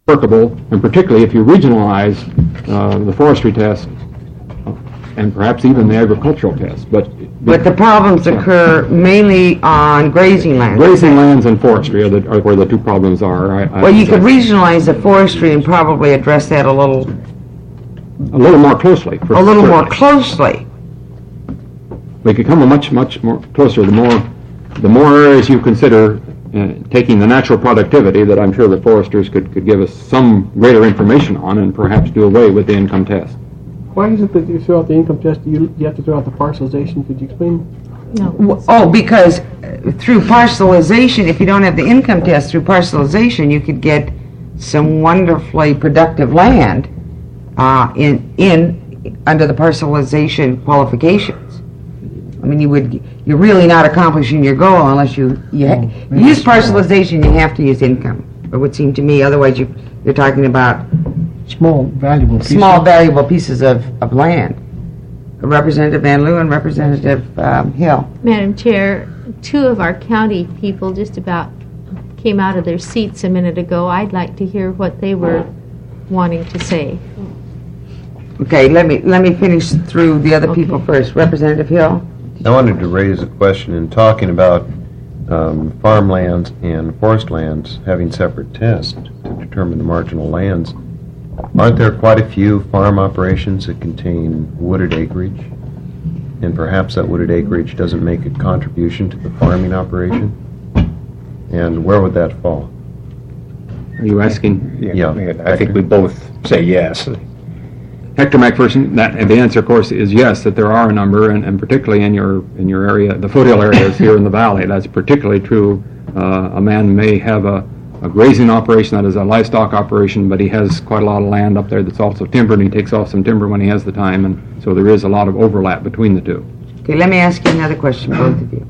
workable, and particularly if you regionalize the forestry test and perhaps even the agricultural test. But the problems occur mainly on grazing lands. Grazing lands and forestry are where the two problems are. Well, you could regionalize the forestry and probably address that a little more closely. More closely. We could come much more closer. The more areas you consider taking the natural productivity that I'm sure the foresters could give us some greater information on, and perhaps do away with the income test. Why is it that you throw out the income test? You have to throw out the parcelization. Could you explain? No. Oh, because through parcelization, if you don't have the income test, through parcelization, you could get some wonderfully productive land under the parcelization qualifications. I mean, you're really not accomplishing your goal unless you use parcelization. You have to use income. It would seem to me. Otherwise, you're talking about small valuable pieces of land. Representative Van Leeuwen, Representative Hill. Madam Chair, two of our county people just about came out of their seats a minute ago. I'd like to hear what they were wanting to say. Okay, let me finish through the other people first. Representative Hill. I wanted to raise a question in talking about farmlands and forest lands having separate tests to determine the marginal lands. Aren't there quite a few farm operations that contain wooded acreage? And perhaps that wooded acreage doesn't make a contribution to the farming operation? And where would that fall? Are you asking? Yeah. I think we both say yes. Hector McPherson, the answer, of course, is yes, that there are a number, and particularly in your area, the foothill areas here in the valley, that's particularly true. A man may have a grazing operation that is a livestock operation, but he has quite a lot of land up there that's also timber, and he takes off some timber when he has the time, and so there is a lot of overlap between the two. Okay, let me ask you another question, both of you.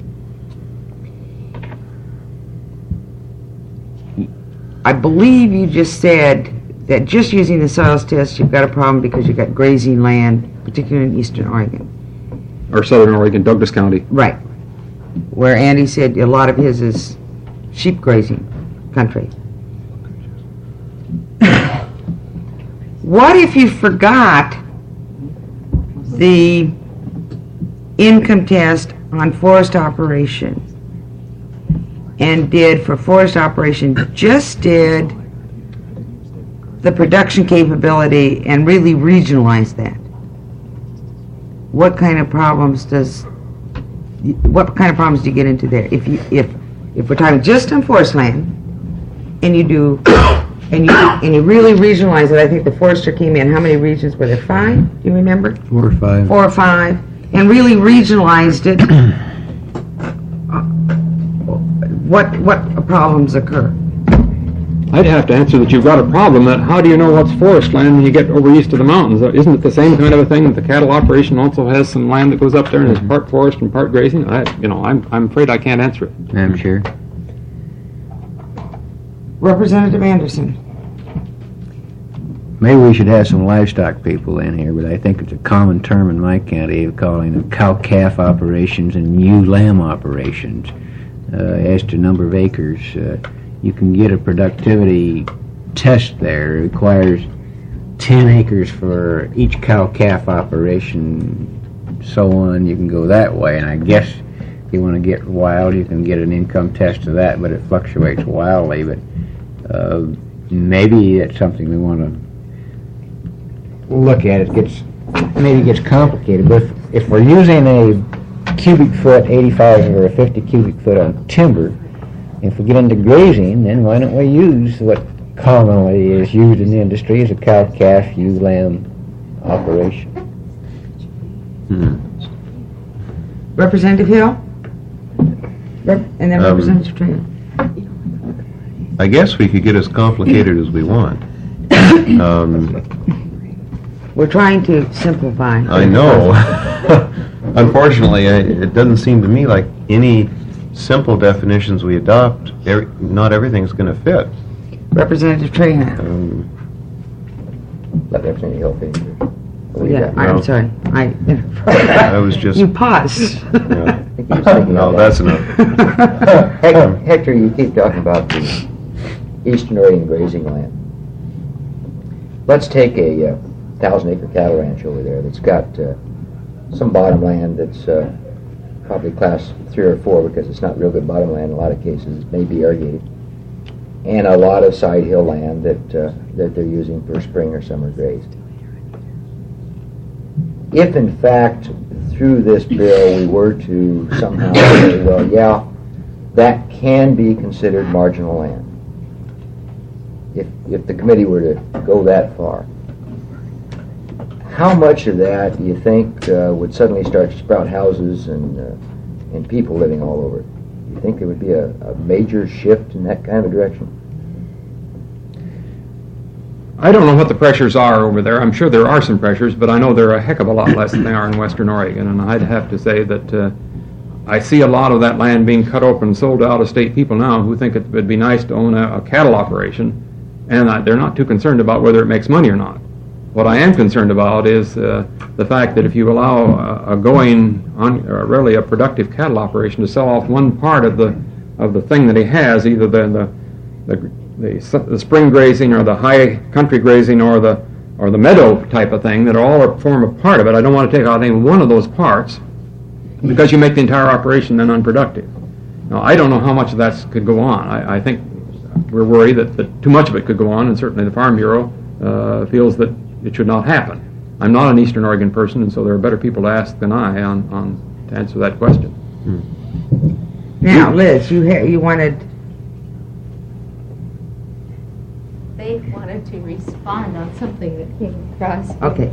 I believe you just said that just using the soils test, you've got a problem because you've got grazing land, particularly in eastern Oregon. Or southern Oregon, Douglas County. Right. Where Andy said a lot of his is sheep grazing country. What if you forgot the income test on forest operation and did for forest operation just did the production capability and really regionalize that? What kind of problems do you get into there? If we're talking just on forest land, and you really regionalize it, I think the forester came in. How many regions were there? 5? Do you remember? 4 or 5. 4 or 5, and really regionalized it. What problems occur? I'd have to answer that you've got a problem. That how do you know what's forest land when you get over east of the mountains? Isn't it the same kind of a thing that the cattle operation also has some land that goes up there and is part forest and part grazing? I'm afraid I can't answer it. Madam Chair. Representative Anderson. Maybe we should have some livestock people in here, but I think it's a common term in my county of calling them cow-calf operations and ewe-lamb operations. As to number of acres, you can get a productivity test there. It requires 10 acres for each cow-calf operation, so on. You can go that way, and I guess if you want to get wild, you can get an income test of that, but it fluctuates wildly. But maybe that's something we want to look at. It gets complicated, but if we're using a cubic foot 85 or a 50 cubic foot on timber, if we get into grazing, then why don't we use what commonly is used in the industry as a cow-calf, ewe-lamb operation? Representative Hill? And then Representative Traynor. I guess we could get as complicated as we want. We're trying to simplify. I know. Unfortunately, it doesn't seem to me like any simple definitions we adopt, not everything's going to fit. Representative Traynor. Let Representative Hill finish. Yeah, I'm sorry. I was just... You paused. Yeah. No, that's enough. Hector, you keep talking about the eastern Oregon grazing land. let's take a 1,000-acre cattle ranch over there that's got some bottom land that's probably class 3 or 4 because it's not real good bottom land in a lot of cases. It may be irrigated. And a lot of side hill land that they're using for spring or summer graze. If in fact through this bill we were to somehow say, well, yeah, that can be considered marginal land. If the committee were to go that far, how much of that do you think would suddenly start to sprout houses and people living all over it? Do you think there would be a major shift in that kind of a direction? I don't know what the pressures are over there. I'm sure there are some pressures, but I know they're a heck of a lot less than they are in Western Oregon. And I'd have to say that I see a lot of that land being cut open and sold to out-of-state people now who think it would be nice to own a cattle operation, and they're not too concerned about whether it makes money or not. What I am concerned about is the fact that if you allow really a productive cattle operation to sell off one part of the thing that he has, either the spring grazing or the high country grazing or the meadow type of thing, that all form a part of it. I don't want to take out any one of those parts because you make the entire operation then unproductive. Now, I don't know how much of that could go on. I think we're worried that too much of it could go on, and certainly the Farm Bureau feels that it should not happen. I'm not an Eastern Oregon person, and so there are better people to ask than I to answer that question. Now, Liz, you wanted... They wanted to respond on something that came across. Okay.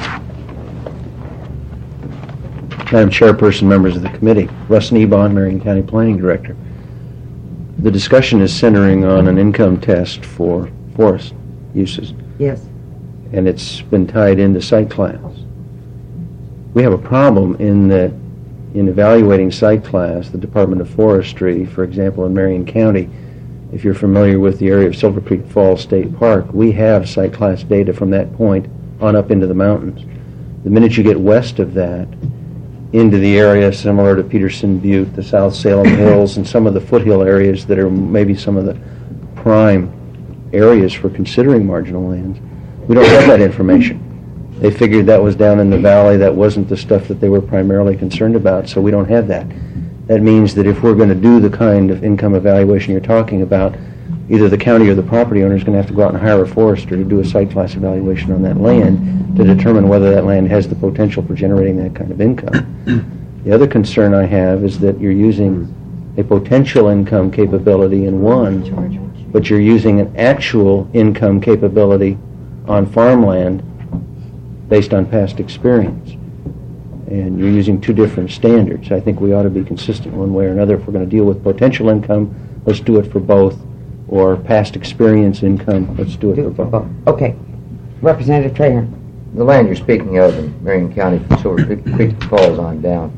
Madam Chairperson, members of the committee, Russ Nebon, Marion County Planning Director. The discussion is centering on an income test for forest uses, Yes. and it's been tied into site class. We have a problem in that in evaluating site class, the Department of Forestry, for example, in Marion County, if you're familiar with the area of Silver Creek Falls State Park, we have site class data from that point on up into the mountains. The minute you get west of that, into the area similar to Peterson Butte, the South Salem Hills, and some of the foothill areas that are maybe some of the prime areas for considering marginal lands, we don't have that information. They figured that was down in the valley. That wasn't the stuff that they were primarily concerned about, so we don't have that. That means that if we're going to do the kind of income evaluation you're talking about, either the county or the property owner is going to have to go out and hire a forester to do a site class evaluation on that land to determine whether that land has the potential for generating that kind of income. The other concern I have is that you're using a potential income capability in one, but you're using an actual income capability on farmland based on past experience. And you're using two different standards. I think we ought to be consistent one way or another. If we're going to deal with potential income, let's do it for both. Or past experience income, let's do it for both. Okay. Representative Trahan. The land you're speaking of in Marion County from Silver Creek Falls on down,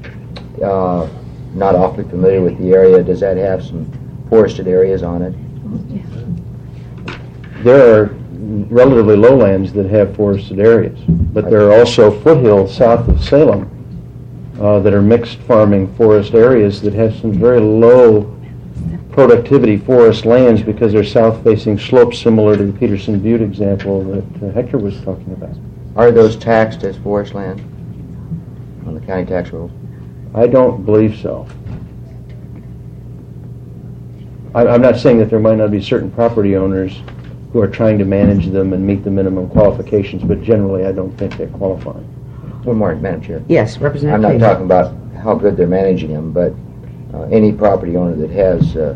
not awfully familiar with the area. Does that have some forested areas on it? There are relatively lowlands that have forested areas, but there are also foothills south of Salem that are mixed farming forest areas that have some very low productivity forest lands because they're south-facing slopes similar to the Peterson Butte example that Hector was talking about. Are those taxed as forest land on the county tax rolls? I don't believe so. I'm not saying that there might not be certain property owners who are trying to manage them and meet the minimum qualifications, but generally I don't think they're qualifying. One more, Madam Chair. Yes, Representative I'm not Trahan. talking about how good they're managing them, but any property owner that has a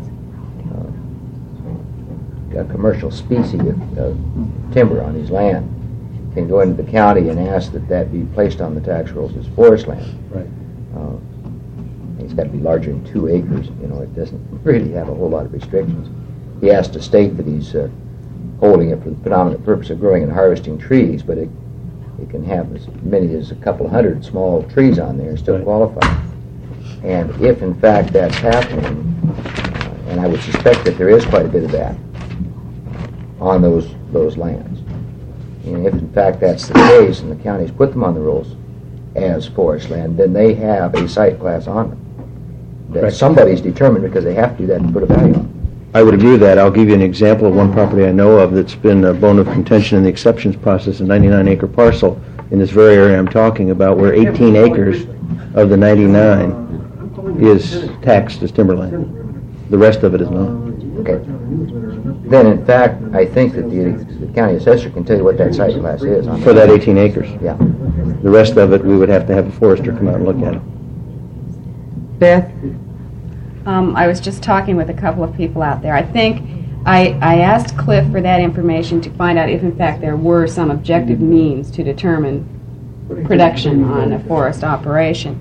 commercial species of timber on his land can go into the county and ask that that be placed on the tax rolls as forest land. Right. It's got to be larger than 2 acres. You know, it doesn't really have a whole lot of restrictions. He has to state that he's holding it for the predominant purpose of growing and harvesting trees, but it can have as many as a couple hundred small trees on there and still qualify. And if in fact that's happening, and I would suspect that there is quite a bit of that on those lands, and if in fact that's the case and the counties put them on the rolls as forest land, then they have a site class on them that somebody's determined, because they have to do that to put a value on. I would agree with that. I'll give you an example of one property I know of that's been a bone of contention in the exceptions process, a 99-acre parcel in this very area I'm talking about, where 18 acres of the 99 is taxed as timberland. The rest of it is not. Okay. Then, in fact, I think that the county assessor can tell you what that site class is. On For that 18 acres. Yeah. The rest of it, we would have to have a forester come out and look at it. Beth? I was just talking with a couple of people out there. I think I asked Cliff for that information to find out if, in fact, there were some objective means to determine production on a forest operation.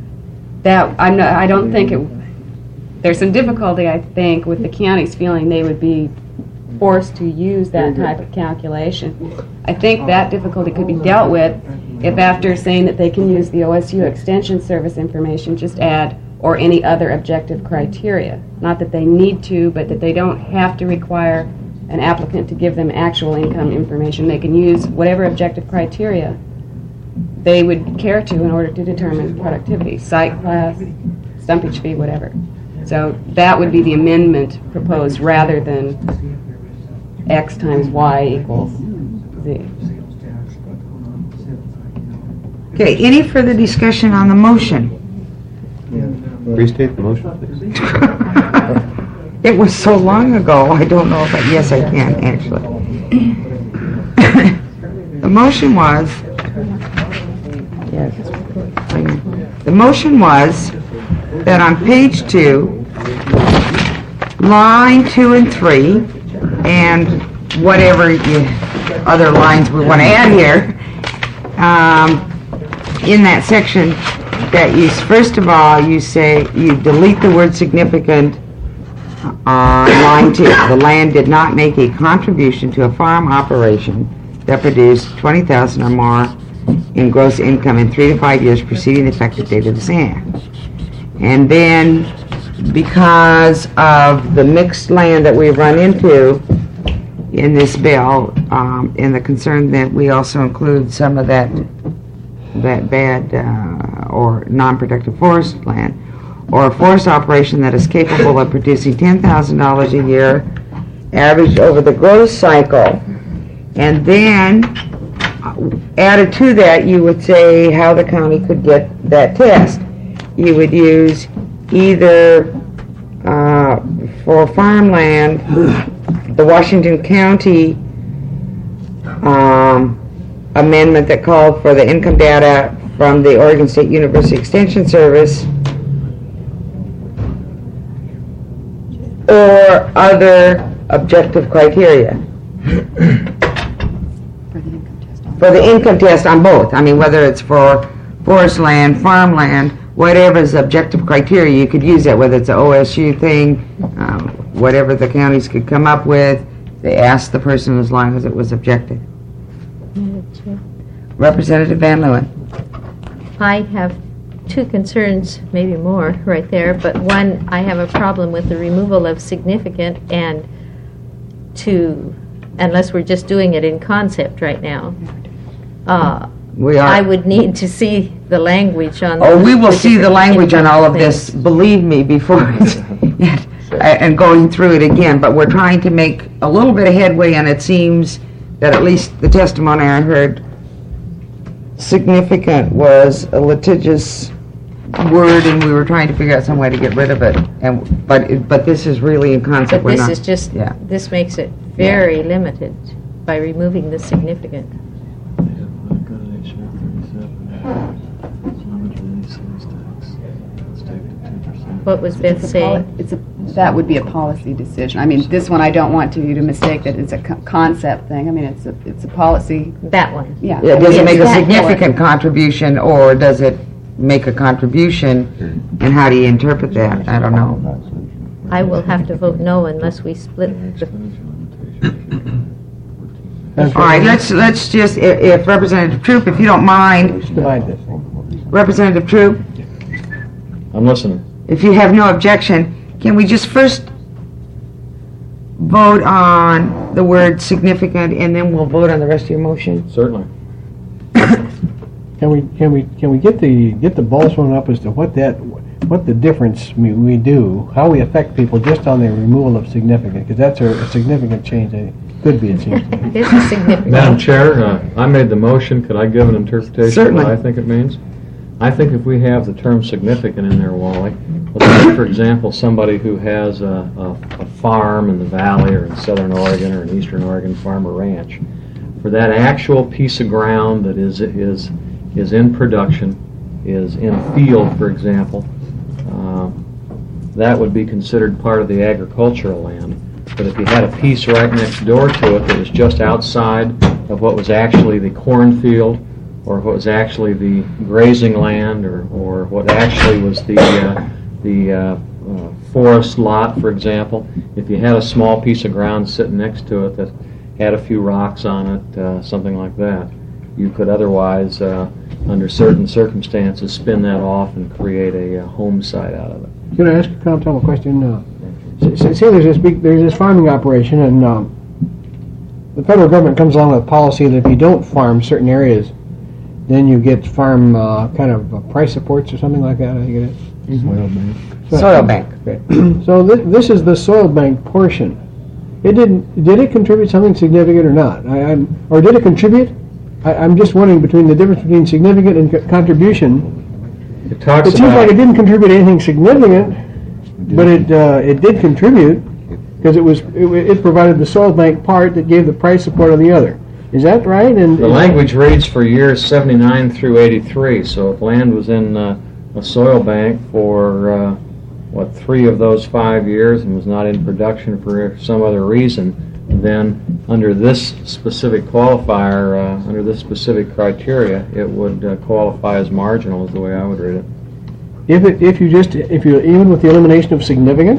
I don't think there's some difficulty, I think, with the counties feeling they would be forced to use that type of calculation. I think that difficulty could be dealt with if, after saying that they can use the OSU Extension Service information, just add or any other objective criteria. Not that they need to, but that they don't have to require an applicant to give them actual income information. They can use whatever objective criteria they would care to in order to determine productivity, site class, stumpage fee, whatever. So that would be the amendment proposed rather than X times Y equals Z. Okay, any further discussion on the motion? Restate the motion, please. It was so long ago, I don't know if yes, I can, actually. The motion was, the motion was that on page 2, line 2 and 3, and whatever other lines we want to add here, in that section, that you, first of all, you say, you delete the word significant on line 2. The land did not make a contribution to a farm operation that produced $20,000 or more in gross income in 3 to 5 years preceding the effective date of this act. And then, because of the mixed land that we've run into in this bill, and the concern that we also include some of that bad or non-productive forest land, or a forest operation that is capable of producing $10,000 a year averaged over the growth cycle. And then, added to that, you would say how the county could get that test. You would use either for farmland, the Washington County amendment that called for the income data from the Oregon State University Extension Service, or other objective criteria. For the income test on both. I mean, whether it's for forest land, farmland, whatever is objective criteria, you could use that, whether it's an OSU thing, whatever the counties could come up with. They asked the person as long as it was objective. Representative Van Leeuwen. I have two concerns, maybe more, right there, but one, I have a problem with the removal of significant, and unless we're just doing it in concept right now, We are. I would need to see the language on Oh, we will the see the different language on all of things. this, believe me, before it's, and going through it again, but we're trying to make a little bit of headway, and it seems that at least the testimony I heard, significant was a litigious word, and we were trying to figure out some way to get rid of it, and but this is really in concept. But We're this not- is just, yeah. this makes it very limited by removing the significant. What was Beth saying? That would be a policy decision. I mean, this one, I don't want you to mistake that it's a concept thing. I mean, it's a policy. That one. Yeah. Yeah, does it Yes, make a that significant contribution, or does it make a contribution, and how do you interpret that? I don't know. I will have to vote no unless we split the... All right, let's just, if Representative Troop, if you don't mind, Divide this. Representative Troop, I'm listening. if you have no objection, can we just first vote on the word significant, and then we'll vote on the rest of your motion? Certainly. Can we get the balls one up as to what that, what the difference we do, how we affect people just on the removal of significant, because that's a significant change. It could be, it seems to me. It's a significant. Madam Chair, I made the motion. Could I give an interpretation Certainly. of what I think it means? I think if we have the term significant in there, Wally, let's take, for example, somebody who has a farm in the valley or in southern Oregon or in eastern Oregon, farm or ranch. For that actual piece of ground that is in production, is in a field, for example, that would be considered part of the agricultural land. But if you had a piece right next door to it that was just outside of what was actually the cornfield, or what was actually the grazing land, or what actually was the forest lot, for example, if you had a small piece of ground sitting next to it that had a few rocks on it, something like that, you could otherwise, under certain circumstances, spin that off and create a home site out of it. Can I ask Tom a question? Say there's this farming operation, and the federal government comes along with a policy that if you don't farm certain areas, then you get farm kind of price supports or something like that. I think it is. Soil bank. Soil bank. Okay. So this is the soil bank portion. Did it contribute something significant or not? Or did it contribute? I'm just wondering between the difference between significant and contribution. It talks It seems like it didn't contribute anything significant, but it did contribute because it provided the soil bank part that gave the price support on the other. Is that right? And the language reads for years 79 through 83. So if land was in a soil bank for 3 of those 5 years and was not in production for some other reason, then under this specific qualifier, under this specific criteria, it would qualify as marginal, is the way I would read it. If you even with the elimination of significant.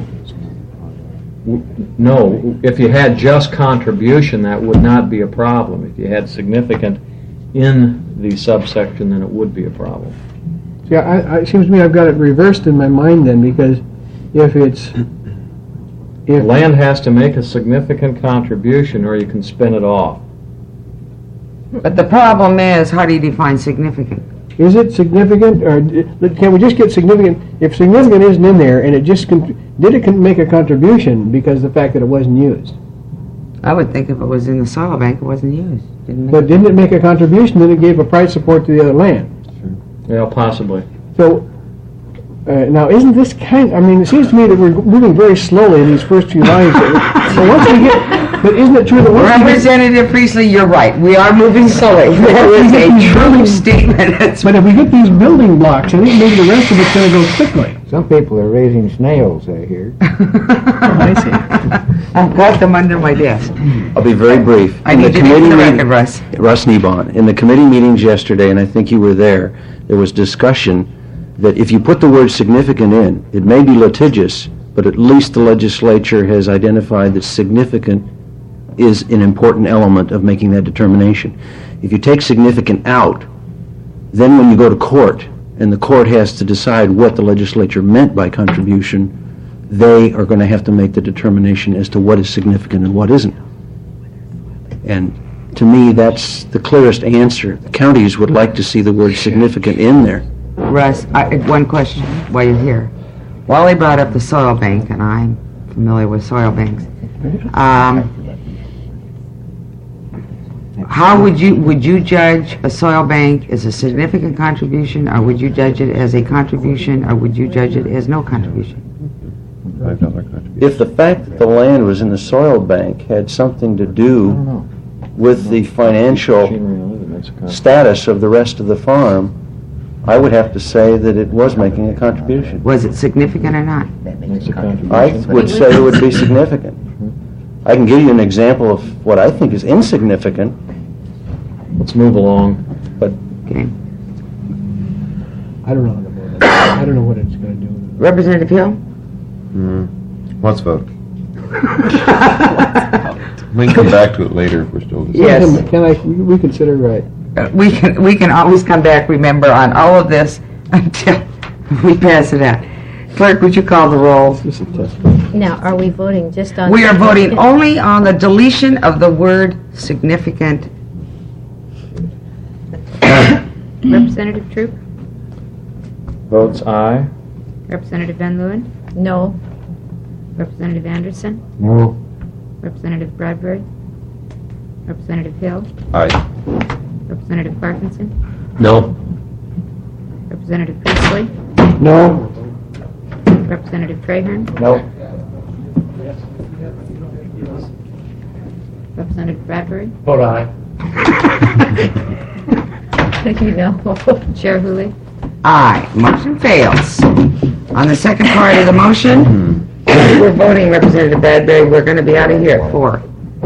No, if you had just contribution, that would not be a problem. If you had significant in the subsection, then it would be a problem. Yeah, it seems to me I've got it reversed in my mind then, because if land has to make a significant contribution, or you can spin it off. But the problem is, how do you define significant? Is it significant, or can we just get significant? If significant isn't in there, and it just did it make a contribution because of the fact that it wasn't used? I would think if it was in the soil bank, it wasn't used. But didn't it make a contribution? Then it gave a price support to the other land. Yeah, possibly. So now, isn't this kind? I mean, it seems to me that we're moving very slowly in these first few lines. So once we get, but isn't it true that once Representative Priestley, you're right. We are moving slowly. That is a true statement. But if we get these building blocks, I think maybe the rest of it's going to go quickly. Some people are raising snails, I hear. I see. I've got them under my desk. I'll be very brief. I need you to get the record, Russ. Russ Nebon. In the committee meetings yesterday, and I think you were there was discussion that if you put the word significant in, it may be litigious, but at least the legislature has identified that significant is an important element of making that determination. If you take significant out, then when you go to court, and the court has to decide what the legislature meant by contribution, they are going to have to make the determination as to what is significant and what isn't. And to me, that's the clearest answer. The counties would like to see the word significant in there. Russ, one question while you're here. Wally brought up the soil bank, and I'm familiar with soil banks. How would you judge a soil bank as a significant contribution, or would you judge it as a contribution, or would you judge it as no contribution? $5 contribution. If the fact that the land was in the soil bank had something to do with the financial status of the rest of the farm, I would have to say that it was making a contribution. Was it significant or not? I would say it would be significant. I can give you an example of what I think is insignificant. Let's move along. But Okay. I don't know. I don't know what it's going to do. Representative Hill? Let's vote. We can come back to it later if we're still discussing. Yes. Can I reconsider? Right. We can always come back, remember, on all of this until we pass it out. Clerk, would you call the roll? Now, are we voting just on? We are voting only on the deletion of the word significant. Representative Troop? Votes aye. Representative Van Leeuwen? No. Representative Anderson? No. Representative Bradbury? Representative Hill? Aye. Representative Parkinson? No. Representative Priestley? No. Representative Trahern? No. Representative Bradbury? Vote aye. You know. Chair Hooley? Aye, motion fails. On the second part of the motion, we're voting Representative Bradbury, we're going to be out of here at 4.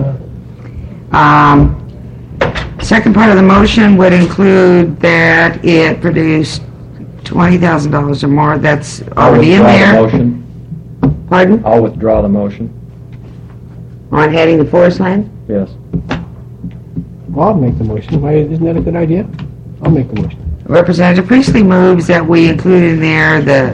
Second part of the motion would include that it produced $20,000 or more, that's already in there. Motion. Pardon? I'll withdraw the motion. On adding the forest land? Yes. Well, I'll make the motion. Why, isn't that a good idea? I'll make the motion. Representative Priestley moves that we include in there the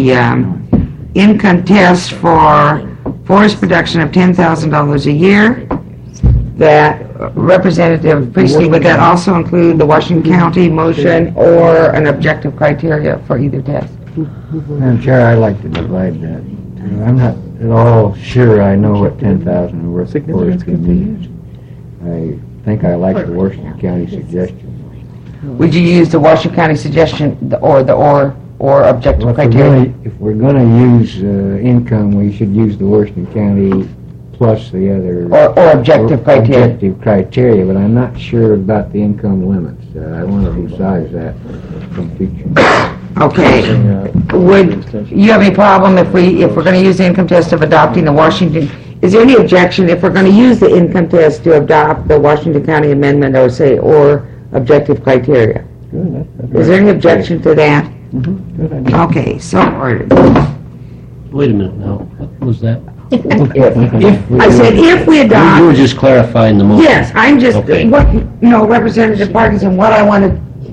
income test for forest production of $10,000 a year. That Representative Priestley, would that also include the Washington County motion or an objective criteria for either test? Madam Chair, I'd like to divide that. I'm not at all sure I know what 10,000 worth of forest can be. I think I like the Washington County suggestion. Would you use the Washington County suggestion or objective criteria? If we're going to use income, we should use the Washington County plus the other... Or objective criteria. Objective criteria, but I'm not sure about the income limits. I want to resize that from future. Okay. Would you have any problem if we're going to use the income test of adopting the Washington... Is there any objection if we're going to use the income test to adopt the Washington County amendment or objective criteria? Good, Is there any objection to that? Good idea. Okay, so ordered. Wait a minute now. What was that? I said if we adopt... You were just clarifying the motion. Yes, I'm just, Okay. Representative Parkinson, what I wanted,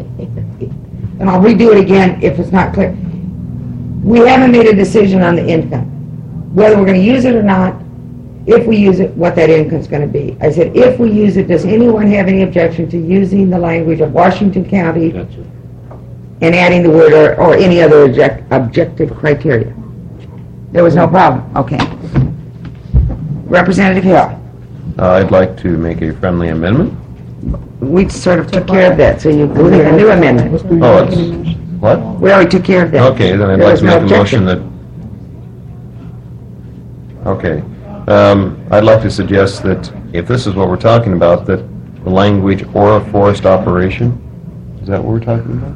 and I'll redo it again if it's not clear. We haven't made a decision on the income, whether we're going to use it or not. If we use it, what that income's going to be. I said, if we use it, does anyone have any objection to using the language of Washington County Gotcha. and adding the word or any other objective criteria? There was no problem. Okay. Representative Hill. I'd like to make a friendly amendment. We sort of took care of that, so you can make a new amendment. Oh, it's, what? We already took care of that. Okay, then I'd There like was to no make a motion objection. that... Okay. I'd like to suggest that if this is what we're talking about, that the language or a forest operation, is that what we're talking about?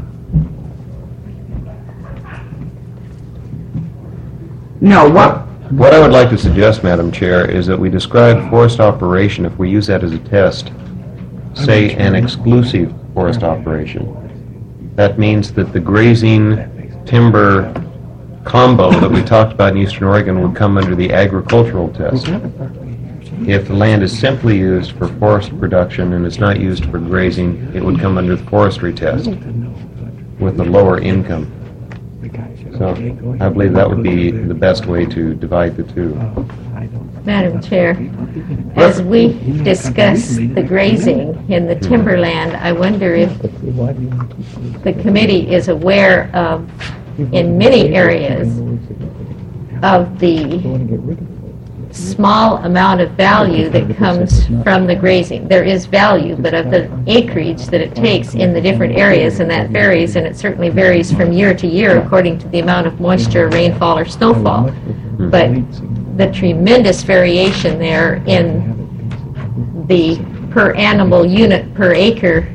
No, what? What I would like to suggest, Madam Chair, is that we describe forest operation, if we use that as a test, say an exclusive forest operation. That means that the grazing timber combo that we talked about in Eastern Oregon would come under the agricultural test. If the land is simply used for forest production and it's not used for grazing, it would come under the forestry test with the lower income. So I believe that would be the best way to divide the two. Madam Chair, as we discuss the grazing in the timberland, I wonder if the committee is aware of, in many areas, of the small amount of value that comes from the grazing. There is value, but of the acreage that it takes in the different areas, and that varies, and it certainly varies from year to year according to the amount of moisture, rainfall, or snowfall. But the tremendous variation there in the per animal unit per acre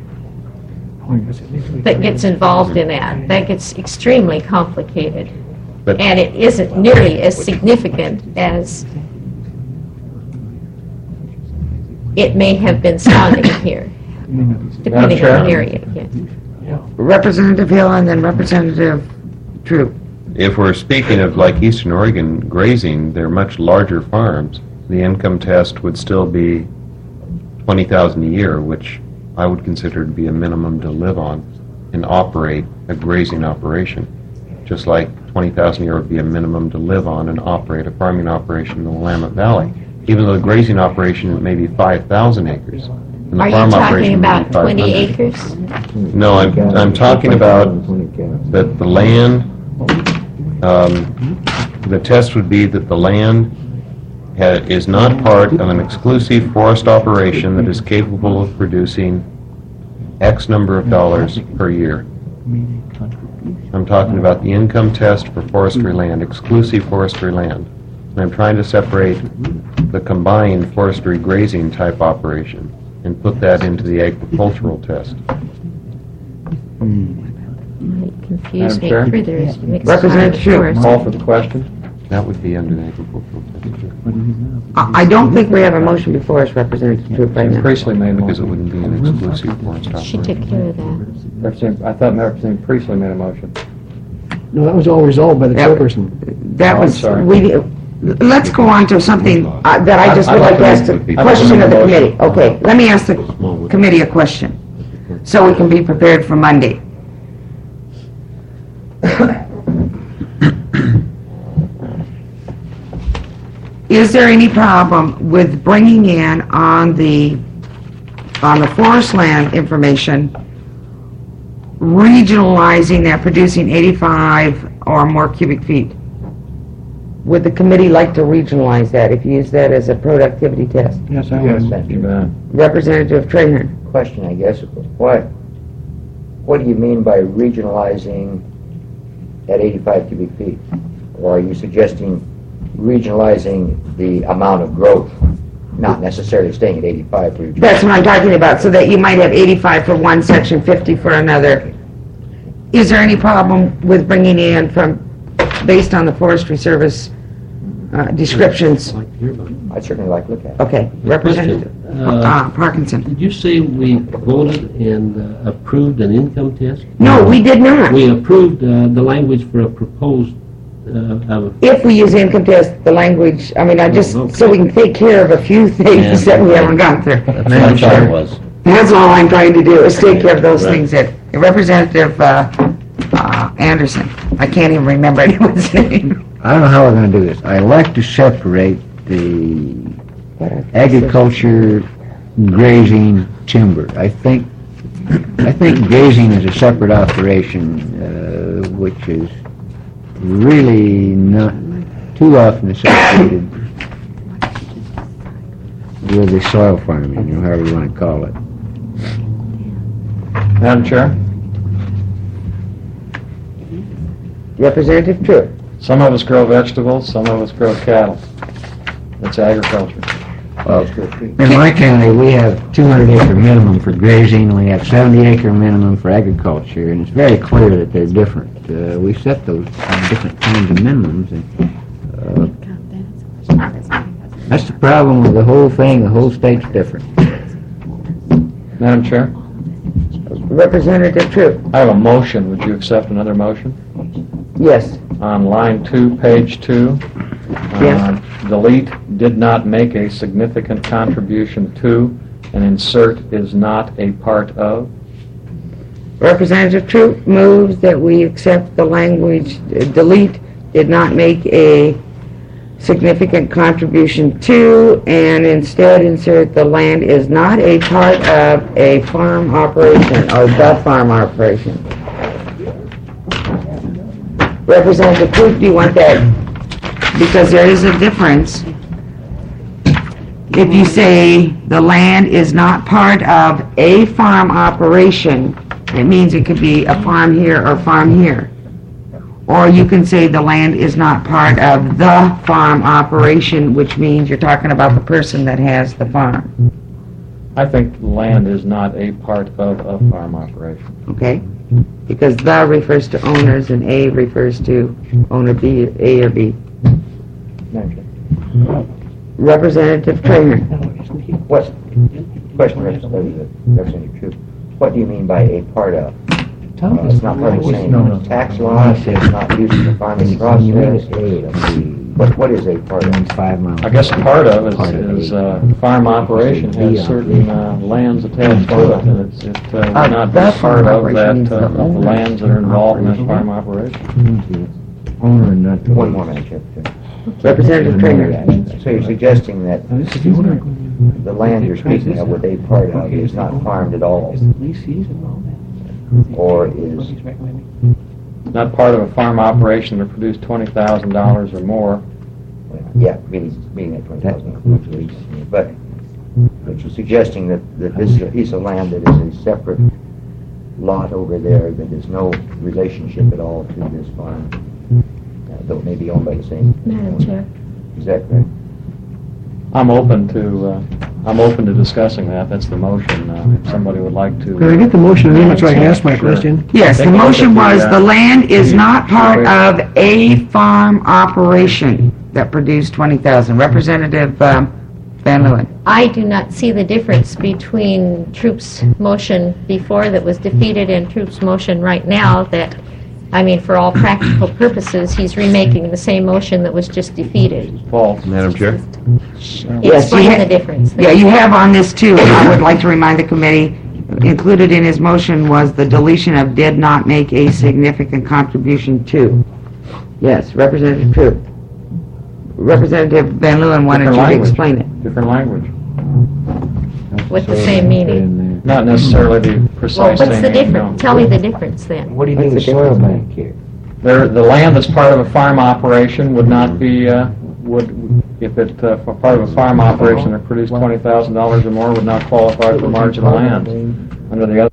that gets involved in that gets extremely complicated. And it isn't nearly as significant as it may have been sounding here, depending on the area. Yes. Representative Hill and then Representative Troop. If we're speaking of like Eastern Oregon grazing, they're much larger farms. The income test would still be $20,000 a year, which I would consider to be a minimum to live on and operate a grazing operation. Just like $20,000 a year would be a minimum to live on and operate a farming operation in the Willamette Valley. Even though the grazing operation may be 5,000 acres. And the Are you farm talking operation may be about 20 500. acres? No, I'm talking about that the land the test would be that the land is not part of an exclusive forest operation that is capable of producing X number of dollars per year. I'm talking about the income test for forestry land, exclusive forestry land. And I'm trying to separate the combined forestry grazing type operation and put that into the agricultural test. Might confuse Madam me Chair? further as you mix Representative Schiff. forest. Call for the question. That would be under the agricultural test, I don't think we have a motion before us, Representative Troop, right now. Priestley made a because it motion. wouldn't be an exclusive forest She operation. took care of that. I thought Representative Priestley made a motion. No, that was all resolved by the Yeah. chairperson. That Oh, I'm was, sorry. let's go on to something that I just would like to ask the question of the committee. Okay, let me ask the committee a question, so we can be prepared for Monday. Is there any problem with bringing in on the forest land information, regionalizing that producing 85 or more cubic feet? Would the committee like to regionalize that, if you use that as a productivity test? Yes, I Yes, was. thank you. Representative Trahan. Question, I guess, what do you mean by regionalizing at 85 cubic feet? Or are you suggesting regionalizing the amount of growth, not necessarily staying at 85 for each? That's what I'm talking about, so that you might have 85 for one section, 50 for another. Is there any problem with bringing in based on the Forestry Service descriptions? I'd certainly like to look at it. Okay, Representative Parkinson. Did you say we voted and approved an income test? No, we did not. We approved the language for a proposed If we use income test, the language, I mean, so we can take care of a few things that we haven't gone through. That's what I thought it was. That's all I'm trying to do, is take care of those things that, Representative Anderson, I can't even remember anyone's name. I don't know how we're going to do this. I like to separate the agriculture, grazing, timber. I think grazing is a separate operation, which is really not too often associated with the soil farming, or however you want to call it. Madam Chair, Representative Truitt. some of us grow vegetables, some of us grow cattle. It's agriculture. Well, in my county, we have 200-acre minimum for grazing, and we have 70-acre minimum for agriculture, and it's very clear that they're different. We set those different kinds of minimums, and that's the problem with the whole thing. The whole state's different. Madam Chair, Representative Truitt. I have a motion. Would you accept another motion? Yes. On line 2, page 2, Yes. delete "did not make a significant contribution to," and insert "is not a part of." Representative Troop moves that we accept the language, delete, did not make a significant contribution to, and instead insert the land is not a part of a farm operation, or the farm operation. Representative Troop, do you want that? Because there is a difference. If you say the land is not part of a farm operation, it means it could be a farm here or farm here. Or you can say the land is not part of the farm operation, which means you're talking about the person that has the farm. I think land is not a part of a farm operation. Okay? Because the refers to owners and a refers to owner B, A or B. Representative Trahan. Question, Representative Troop. What do you mean by a part of? It's not part of the same tax law, it's not used in the farming process. What is a part of? 5 miles. I guess part of is farm operation has certain lands attached to it, and it would not be part of that lands that are involved in that farm operation. One more minute, Chair. Representative Trahan. So you're suggesting that the land you're speaking of with a part of is not farmed at all? Or is not part of a farm operation that produced $20,000 or more. Yeah, meaning that 20,000 lease. But you're suggesting that this is a piece of land that is a separate lot over there that has no relationship at all to this farm, though it may be owned by the same. Madam Chair. Is that correct? I'm open to discussing that. That's the motion. If somebody would like to. Could I get the motion amendment so I can ask my question? Yes, the Take a look motion at was the land is not part Right. of a farm operation that produced 20,000. Representative Van Leeuwen. I do not see the difference between Troop's motion before that was defeated and Troop's motion right now that, I mean, for all practical purposes, he's remaking the same motion that was just defeated. False. Madam Chair? Yes, Explain you the difference. Yeah, you have on this too, I would like to remind the committee, included in his motion was the deletion of did not make a significant contribution to. Yes, Representative Troop. Representative Van Leeuwen wanted you to Different explain it. Different language. With the same meaning. Not necessarily the Well, precise what's same the meaning, no. difference? Tell me the difference then. What do you mean the soil bank here? The land that's part of a farm operation would not be, if it, for part of a farm operation that produced $20,000 or more, would not qualify for marginal land under the other